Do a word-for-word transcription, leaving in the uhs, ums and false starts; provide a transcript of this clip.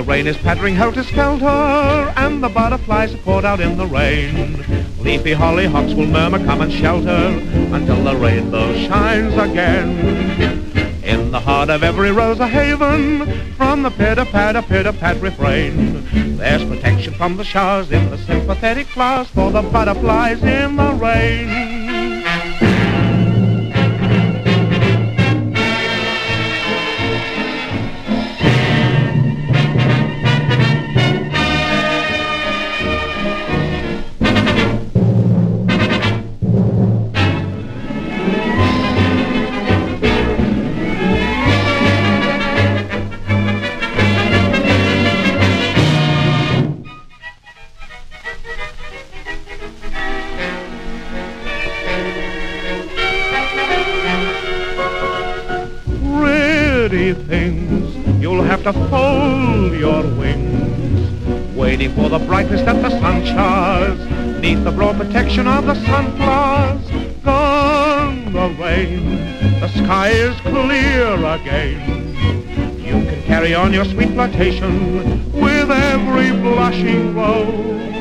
the rain is pattering helter-skelter, and the butterflies are poured out in the rain. Leafy hollyhocks will murmur, come and shelter, until the rainbow shines again. In the heart of every rose a haven, from the pitter-patter, pitter-pat refrain. There's protection from the showers in the sympathetic flowers for the butterflies in the rain. Pretty things, you'll have to fold your wings, waiting for the brightness that the sun showers, neath the broad protection of the sunflowers. Gone the rain, the sky is clear again. You can carry on your sweet flirtation with every blushing rose.